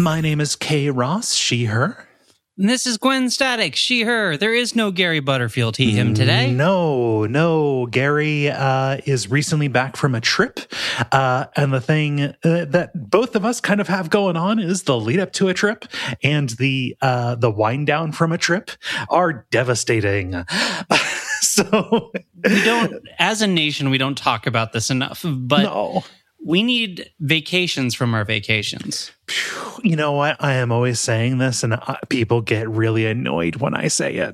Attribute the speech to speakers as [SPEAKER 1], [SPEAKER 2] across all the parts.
[SPEAKER 1] My name is Kay Ross, she, her.
[SPEAKER 2] And this is Gwen Static, she, her. There is no Gary Butterfield, he, him today.
[SPEAKER 1] No. Gary is recently back from a trip. And the thing that both of us kind of have going on is the lead up to a trip and the wind down from a trip are devastating. So
[SPEAKER 2] we don't, as a nation, we don't talk about this enough, but
[SPEAKER 1] no.
[SPEAKER 2] We need vacations from our vacations.
[SPEAKER 1] You know what? I am always saying this, and people get really annoyed when I say it.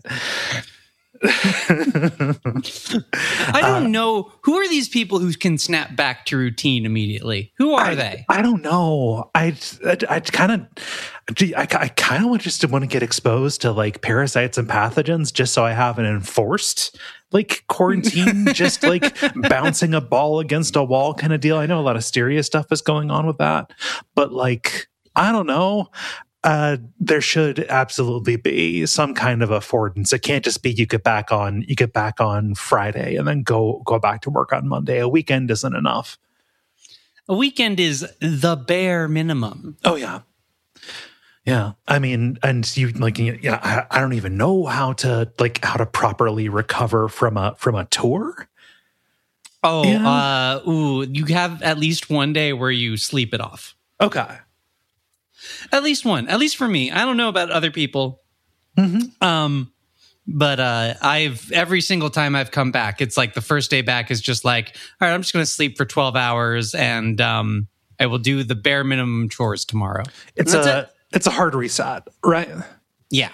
[SPEAKER 2] I don't know. Who are these people who can snap back to routine immediately? Who are they?
[SPEAKER 1] I don't know. I kind of just want to get exposed to like parasites and pathogens just so I have an enforced like quarantine, just like bouncing a ball against a wall kind of deal. I know a lot of serious stuff is going on with that, but like, I don't know. There should absolutely be some kind of affordance. It can't just be you get back on Friday and then go back to work on Monday. A weekend isn't enough.
[SPEAKER 2] A weekend is the bare minimum.
[SPEAKER 1] Oh yeah. Yeah, I mean, and you like, yeah, I don't even know how to properly recover from a tour.
[SPEAKER 2] Oh, yeah. You have at least one day where you sleep it off.
[SPEAKER 1] Okay,
[SPEAKER 2] at least one. At least for me, I don't know about other people. Mm-hmm. But I've every single time I've come back, it's like the first day back is just like, all right, I'm just going to sleep for 12 hours, and I will do the bare minimum chores tomorrow.
[SPEAKER 1] It's a hard reset, right?
[SPEAKER 2] Yeah.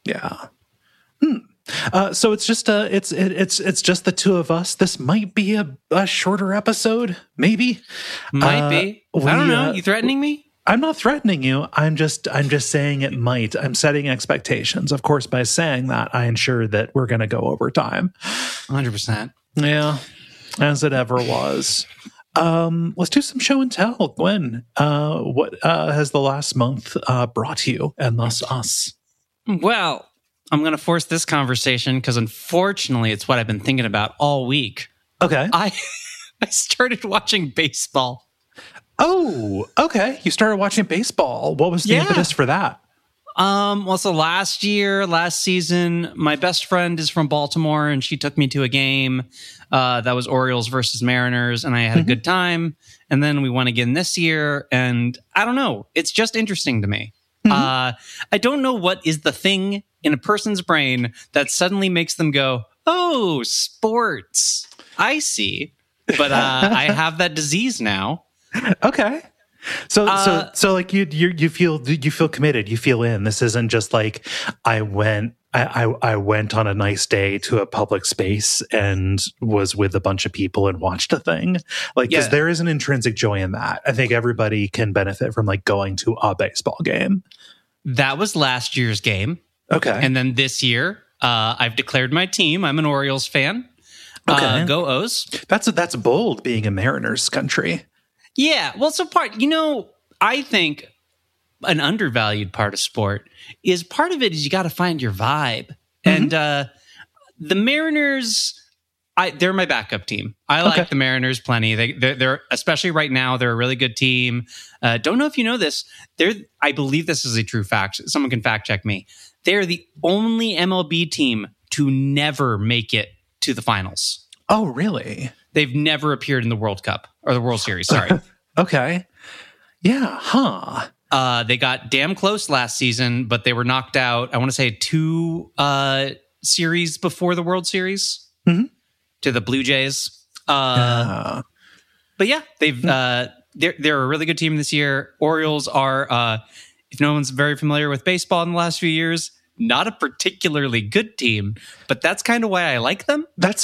[SPEAKER 1] So it's just it's just the two of us. This might be a shorter episode, maybe.
[SPEAKER 2] Might be. I don't know. You threatening me?
[SPEAKER 1] I'm not threatening you. I'm just saying it might. I'm setting expectations. Of course, by saying that, I ensure that we're going to go over time.
[SPEAKER 2] 100%.
[SPEAKER 1] Yeah, as it ever was. Let's do some show and tell. Gwen, what has the last month brought you and thus us?
[SPEAKER 2] Well, I'm going to force this conversation because unfortunately it's what I've been thinking about all week.
[SPEAKER 1] Okay.
[SPEAKER 2] I started watching baseball.
[SPEAKER 1] Oh, okay. You started watching baseball. What was the impetus for that?
[SPEAKER 2] Well, so last season, my best friend is from Baltimore, and she took me to a game that was Orioles versus Mariners, and I had a good time. And then we won again this year, and I don't know. It's just interesting to me. I don't know what is the thing in a person's brain that suddenly makes them go, oh, sports. I see. But I have that disease now.
[SPEAKER 1] Okay. So like you feel committed, you feel in. This isn't just like I went on a nice day to a public space and was with a bunch of people and watched a thing. Like, because there is an intrinsic joy in that. I think everybody can benefit from like going to a baseball game.
[SPEAKER 2] That was last year's game.
[SPEAKER 1] Okay.
[SPEAKER 2] And then this year, I've declared my team. I'm an Orioles fan.
[SPEAKER 1] Okay.
[SPEAKER 2] Go O's.
[SPEAKER 1] That's bold being a Mariners country.
[SPEAKER 2] Yeah, well, so I think an undervalued part of sport is you got to find your vibe. And the Mariners, they're my backup team. I like the Mariners plenty. They're especially right now, they're a really good team. Don't know if you know this. I believe this is a true fact. Someone can fact check me. They're the only MLB team to never make it to the finals.
[SPEAKER 1] Oh, really?
[SPEAKER 2] They've never appeared in the World Cup or the World Series. Sorry.
[SPEAKER 1] Okay. Yeah. Huh.
[SPEAKER 2] They got damn close last season, but they were knocked out. I want to say 2 series before the World Series to the Blue Jays. But yeah, they're a really good team this year. Orioles are, if no one's very familiar with baseball in the last few years, not a particularly good team, but that's kind of why I like them.
[SPEAKER 1] That's